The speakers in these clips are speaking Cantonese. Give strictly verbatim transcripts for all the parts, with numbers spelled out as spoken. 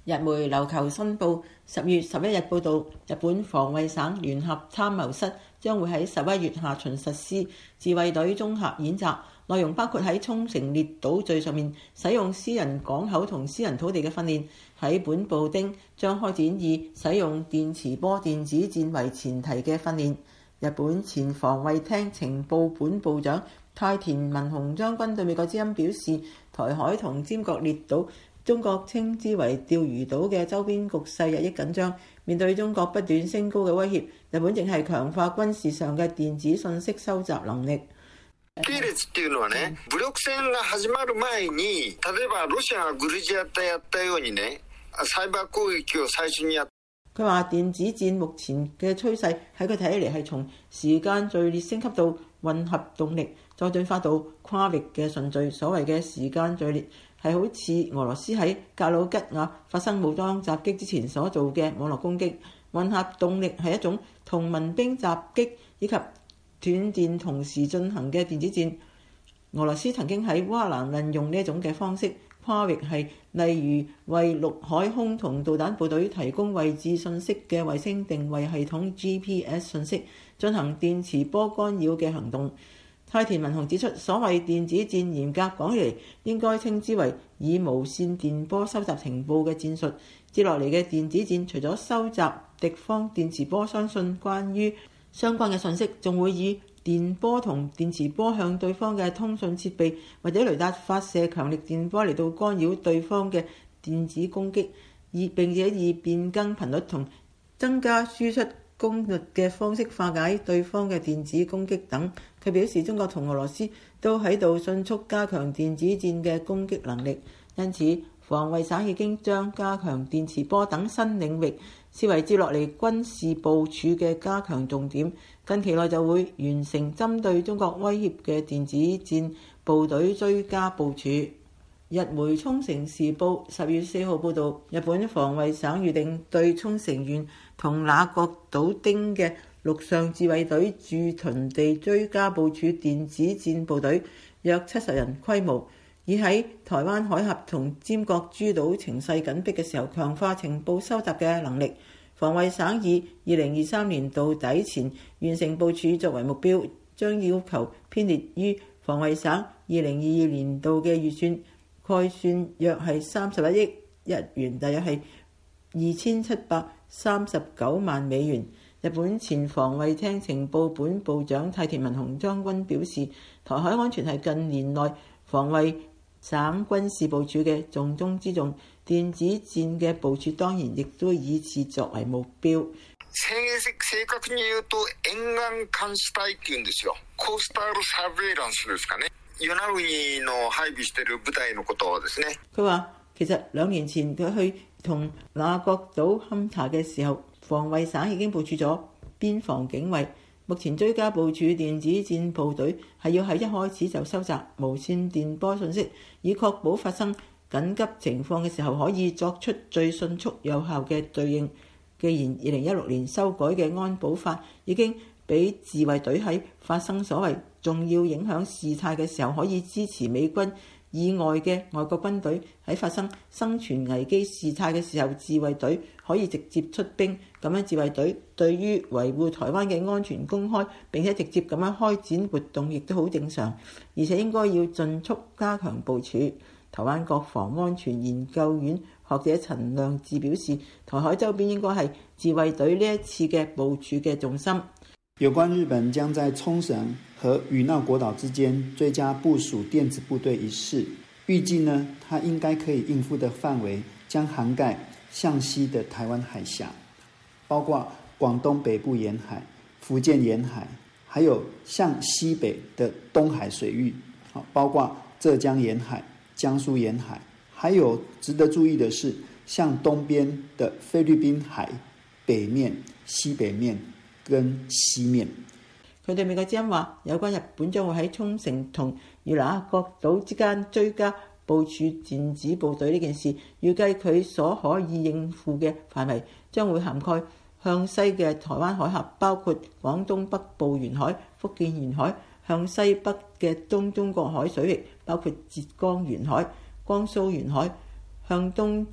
日媒琉球新報十月十一日報導，日本防衛省聯合參謀室將會喺十一月下旬實施自衛隊綜合演習，內容包括喺沖繩列島嶼上面使用私人港口同私人土地嘅訓練。喺本部町將開展以使用電磁波電子戰為前提嘅訓練。日本前防衛廳情報本部長太田文雄將軍對美國之音表示，台海同尖閣列島，中國稱之為釣魚島嘅周邊局勢日益緊張，面對中國不斷升高嘅威脅，日本正係強化軍事上嘅電子信息收集能力。 系列っていうのはね、武力戦が始まる前に、例えばロシアがグルジアでやったようにね、サイバー攻撃を最初にや。 佢話電子戰目前嘅趨勢喺佢睇起嚟係從時間序列升級到混合動力，再進化到跨域嘅順序。所謂嘅時間序列係好似俄羅斯喺格魯吉亞發生武裝襲擊之前所做嘅網絡攻擊。混合動力係一種同民兵襲擊以及斷電同時進行嘅電子戰。俄羅斯曾經喺烏克蘭運用呢一種嘅方式。跨域係例如為陸海空同導彈部隊提供位置信息嘅衛星定位系統 G P S 信息進行電磁波干擾嘅行動。太田文雄指出，所謂電子戰嚴格講起嚟應該稱之為以無線電波收集情報嘅戰術。接落嚟嘅電子戰除咗收集敵方電磁波相信關於相關嘅信息，仲會以電波同電磁波向對方嘅通訊設備或者雷達發射強力電波嚟到干擾對方嘅電子攻擊，以並且以變更頻率同增加輸出功率嘅方式化解對方嘅電子攻擊等。佢表示，中國同俄羅斯都喺度迅速加強電子戰嘅攻擊能力，因此防衛省已經將加強電磁波等新領域視為接落嚟軍事部署嘅加強重點。近期內就會完成針對中國威脅嘅電子戰部隊追加部署。日媒沖繩時報十月四號報導，日本防衛省預定對沖繩縣同那國島町嘅陸上自衛隊駐屯地追加部署電子戰部隊約七十人規模，以喺台灣海峽同尖閣諸島情勢緊迫嘅時候強化情報收集嘅能力。防衛省以二零二三年度底前完成部署作為目標，將要求編列於防衛省二零二二年度嘅預算，概算約係三十一億日元，大約係二千七百三十九萬美元。日本前防衛廳情報本部長太田文雄將軍表示，台海安全係近年內防衛省軍事部署嘅重中之重，電子戰嘅部署當然亦都以此作為目標。 正確に言うと沿岸監視隊っていうんですよ。コースタルサーベイランスですかね。与那国の配備している部隊のことですね。 佢話其實兩年前佢去同那國島勘察嘅時候，防衛省已經部署咗邊防警衛。目前追加部署電子戰部隊係要喺一開始就收集無線電波信息，以確保發生緊急情況嘅時候可以作出最迅速有效嘅對應。既然二零一六年修改嘅安保法已經俾自衛隊喺發生所謂重要影響事態嘅時候可以支持美軍以外嘅外國軍隊，喺發生生存危機事態嘅時候，自衛隊可以直接出兵。咁樣自衛隊對於維護台灣嘅安全公開並且直接咁樣開展活動亦都好正常，而且應該要盡速加強部署。台灣國防安全研究院學者陳亮智表示，台海周邊應該係自衛隊呢一次嘅部署嘅重心。 有關日本將在沖繩和與那國島之間追加部署電子部隊一事，預計呢，它應該可以應付的範圍將涵蓋向西的台灣海峽，包括廣東北部沿海、福建沿海，還有向西北的東海水域，包括浙江沿海、江蘇沿海，還有值得注意的是，向東邊的菲律賓海北面、西北面跟西面。 佢對美國之音話，有關日本將會喺沖繩同與那國島之間追加部署電子部隊呢件事，預計佢所可以應付嘅範圍將會涵蓋向西嘅台灣海峽，包括廣東北部沿海、福建沿海；向西北嘅東中國海水域，包括浙江沿海、江蘇沿海；向東之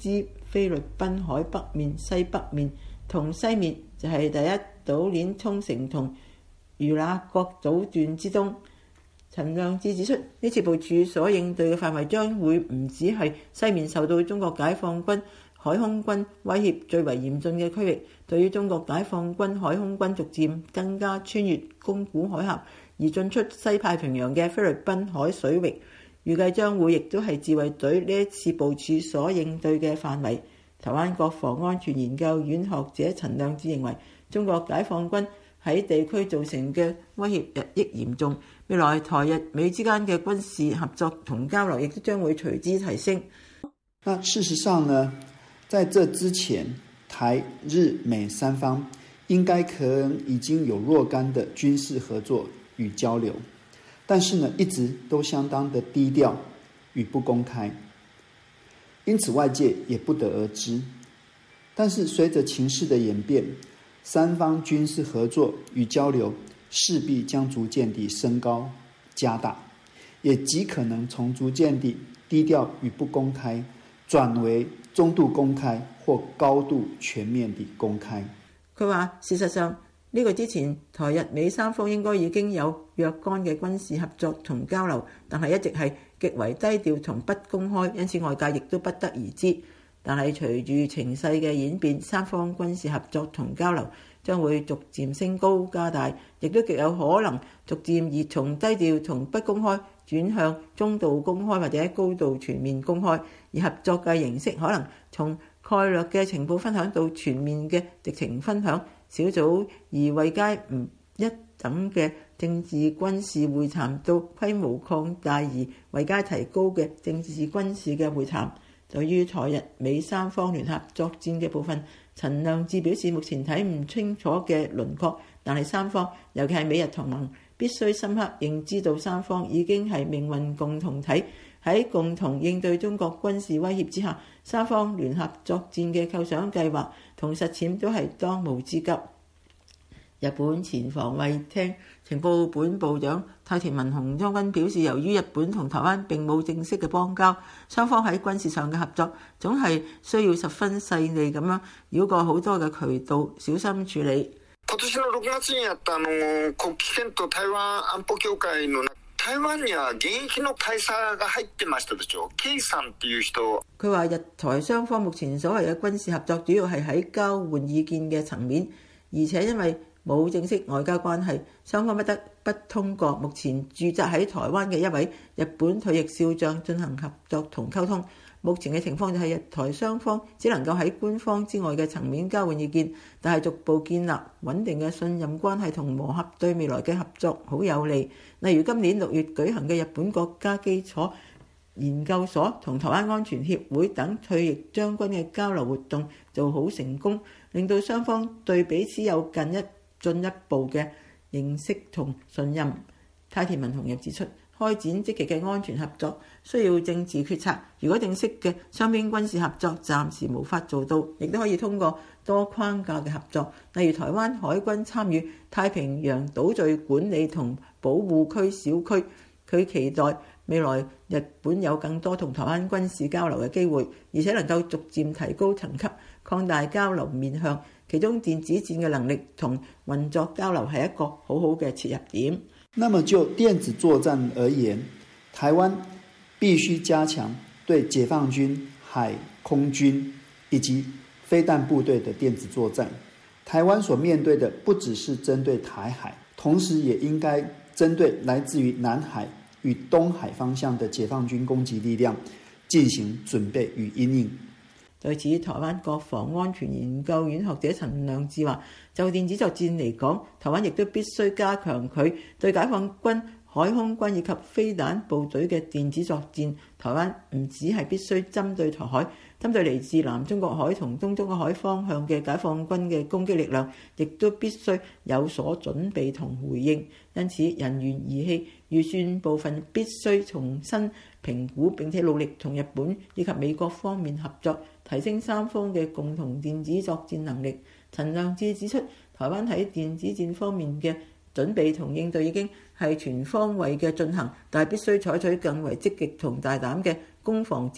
菲律賓海北面、西北面，同西面就係第一島鏈沖繩同與那國島段之東。陳亮智指出，呢次部署所應對嘅範圍將會唔止係西面受到中國解放軍海空軍威脅最為嚴峻嘅區域，對於中國解放軍海空軍逐漸更加穿越宮古海峽而進出西太平洋嘅菲律賓海水域，預計將會亦都係自衛隊呢一次部署所應對嘅範圍。台灣國防安全研究院學者陳亮智認為，中國解放軍喺地區造成嘅威脅日益嚴重，未來台日美之間嘅軍事合作同交流亦都將會隨之提升。 那事實上呢，在這之前，台日美三方應該可能已經有若干的軍事合作與交流，但是呢，一直都相當的低調與不公開，因此外界也不得而知。但是隨着情勢的演變，三方軍事合作與交流勢必將逐漸地升高加大，也極可能從逐漸地低調與不公開轉為中度公開或高度全面地公開。 佢話事實上呢個之前台日美三方應該已經有若干嘅軍事合作同交流，但係一直係極為低調同不公開，因此外界亦都不得而知。但係隨住情勢嘅演變，三方軍事合作同交流將會逐漸升高加大，亦都極有可能逐漸而從低調同不公開轉向中度公開或者高度全面公開，而合作嘅形式可能從概略嘅情報分享到全面嘅敵情分享，小組而位階唔一等嘅政治軍事會談到規模擴大而位階提高嘅政治軍事嘅會談。對於台日美三方聯合作戰嘅部分，陳亮智表示目前睇唔清楚嘅輪廓，但係三方尤其係美日同盟必須深刻認知到三方已經係命運共同體，喺共同應對中國軍事威脅之下，三方聯合作戰嘅構想計劃同實踐都係當務之急。日本前防衛廳情報本部長太田文雄將軍表示，由於日本同台灣並冇正式嘅邦交，雙方喺軍事上嘅合作總係需要十分細膩咁樣繞過好多嘅渠道，小心處理。 今年のろくがつにやったあの国旗憲と台灣安保協會の台灣には現役の大佐が入ってましたでしょ。Kさんっていう人。 佢話日台雙方目前所謂嘅軍事合作主要係喺交換意見嘅層面，而且因為冇正式外交關係，雙方不得不通過目前駐紮喺台灣嘅一位日本退役少將進行合作同溝通。目前嘅情況就係日台雙方只能夠喺官方之外嘅層面交換意見，但係逐步建立穩定嘅信任關係同磨合，對未來嘅合作好有利。例如今年六月舉行嘅日本國家基礎研究所同台灣安全協會等退役將軍嘅交流活動就好成功，令到雙方對彼此有近一進一步嘅認識同信任。太田文雄又指出，開展積極嘅安全合作需要政治決策，如果正式嘅雙邊軍事合作暫時無法做到，亦都可以通過多框架嘅合作，例如台灣海軍參與太平洋島嶼管理同保護區小區。佢期待未來日本有更多同台灣軍事交流嘅機會，而且能夠逐漸提高層級，擴大交流面向，其中電子戰嘅能力同運作交流係一個好好嘅切入點。 那麼就電子作戰而言，台灣必須加強對解放軍海空軍以及飛彈部隊的電子作戰。台灣所面對的不只是針對台海，同時也應該針對來自於南海與東海方向的解放軍攻擊力量進行準備與因應。 對此，台灣國防安全研究院學者陳亮智話，就電子作戰嚟講，台灣亦都必須加強佢對解放軍海空軍以及飛彈部隊嘅電子作戰。台灣唔只係必須針對台海，針對嚟自南中國海同東中國海方向嘅解放軍嘅攻擊力量，亦都必須有所準備同回應。因此，人員儀器預算部分必須重新評估，並且努力同日本以及美國方面合作，提升三方嘅共同電子作戰能力。陳亮智指出，台灣喺電子戰方面嘅準備同應對已經係全方位嘅進行，但係必須採取更為積極同大膽嘅攻防戰略，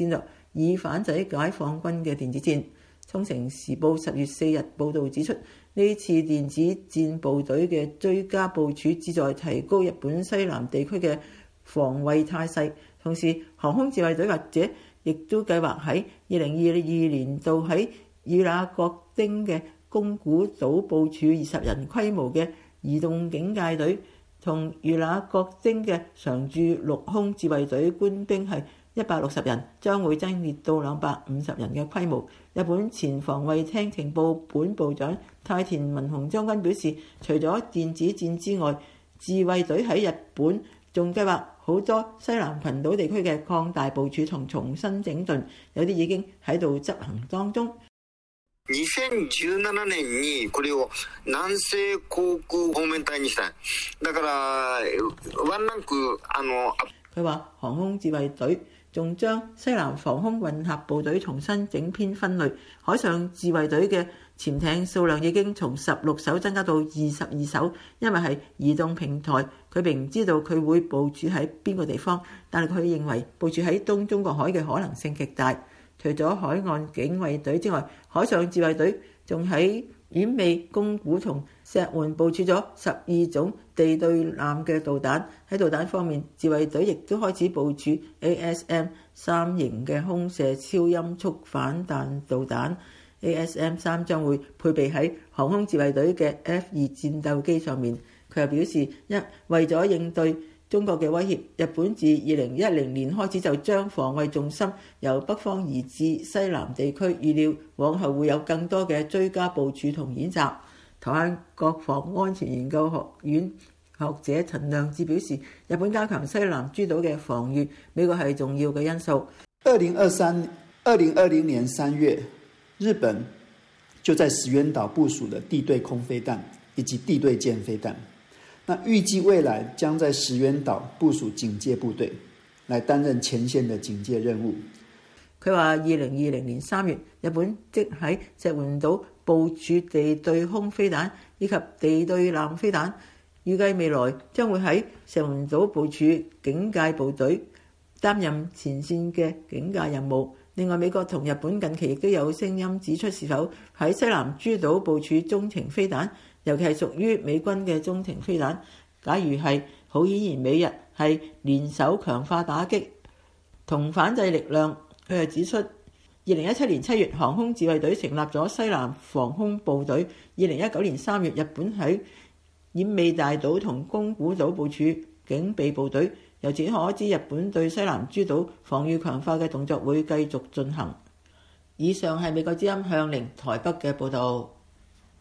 以反制解放軍嘅電子戰。沖繩時報十月四日報導指出，呢次電子戰部隊嘅追加部署旨在提高日本西南地區嘅防衛態勢，同時航空自衛隊或者亦都計劃喺二零二二年度喺與那國町嘅宮古島部署二十人規模嘅移動警戒隊，同與那國町嘅常駐陸空自衛隊官兵係一百六十人，將會增列到兩百五十人嘅規模。日本前防衛廳情報本部長太田文雄將軍表示，除咗電子戰之外，自衛隊喺日本仲計劃好多西南群島地區嘅擴大部署同重新整頓，有啲已經喺度執行當中。 二零一七年にこれを南西航空方面隊にしたい。だからワンランクあの佢話航空自衛隊仲將西南防空混合部隊重新整編分類，海上自衛隊嘅潛艇數量已經從十六艘增加到二十二艘，因為係移動平台，佢並唔知道佢會部署喺邊個地方，但係佢認為部署喺東中國海嘅可能性極大。除咗海岸警衛隊之外，海上自衛隊仲喺奄美、宮古同石垣部署咗十二種地對艦嘅導彈。喺導彈方面，自衛隊亦都開始部署 A S M 三型嘅空射超音速反彈導彈。A S M 三將會配備喺航空自衛隊嘅 F 二戰鬥機上面。佢又表示，一為咗應對中國嘅威脅，日本自二零一零年開始就將防衛重心由北方移至西南地區，預料往後會有更多嘅追加部署同演習。台灣國防安全研究學院學者陳亮智表示，日本加強西南諸島嘅防禦，美國係重要嘅因素。 二零二三、二零二零年三月，日本就在石垣島部署了地對空飛彈以及地對艦飛彈。那預計未來將在石垣島部署警戒部隊，來擔任前線的警戒任務。 佢話：二零二零年三月，日本即喺石垣島部署地對空飛彈以及地對艦飛彈，預計未來將會喺石垣島部署警戒部隊，擔任前線嘅警戒任務。另外，美國同日本近期亦都有聲音指出，是否喺西南諸島部署中程飛彈，尤其係屬於美軍嘅中程飛彈。假如係，好顯然美日係聯手強化打擊同反制力量。佢又指出，二零一七年七月，航空自衛隊成立咗西南防空部隊。二零一九年三月，日本喺奄美大島同宮古島部署警備部隊。由此可知，日本對西南諸島防禦強化嘅動作會繼續進行。以上係美國之音向零台北嘅報導。